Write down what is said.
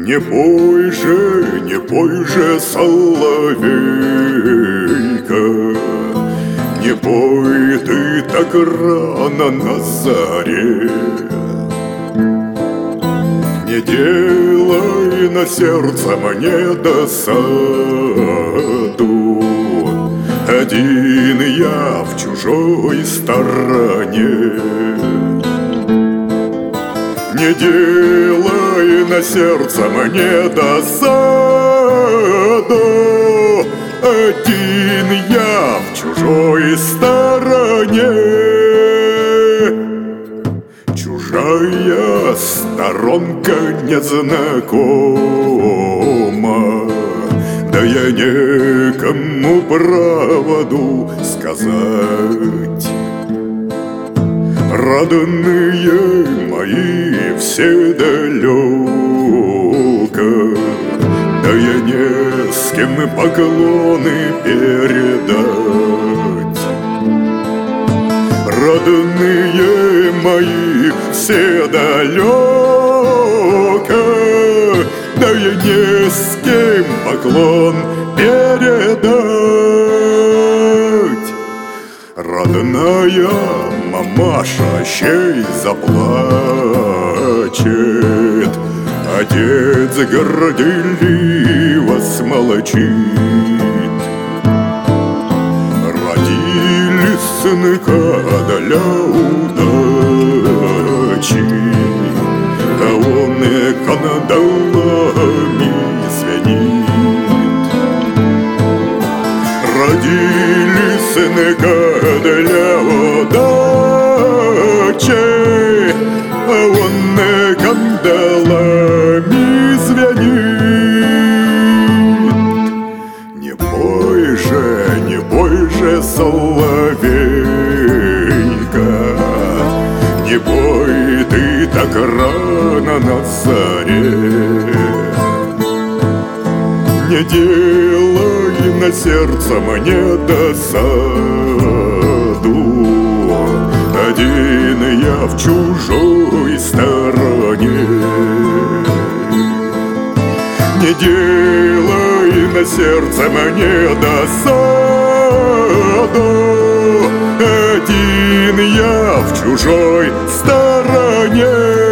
Не пой же, соловейка, не пой ты так рано на заре. Не делай на сердце мне досаду, один я в чужой стороне. Не делай на сердце мне досаду, один я в чужой стороне. Чужая сторонка незнакома, да я некому правду сказать. Родные мои все далеко, да я не с кем поклоны передать. Родные мои все далеко, да я не с кем поклон передать. Родная мамаша щей заплачет, отец горделиво смолчит. Родили сынка для удачи, а он и кандалами звенит. Родили сынка для удачи, а он и кандалами звенит. Не пой же, соловейка, не пой ты так рано на заре. Не делай на сердце мне досаду, один я в чужой стороне. Не делай на сердце мне досаду, один я в чужой стороне.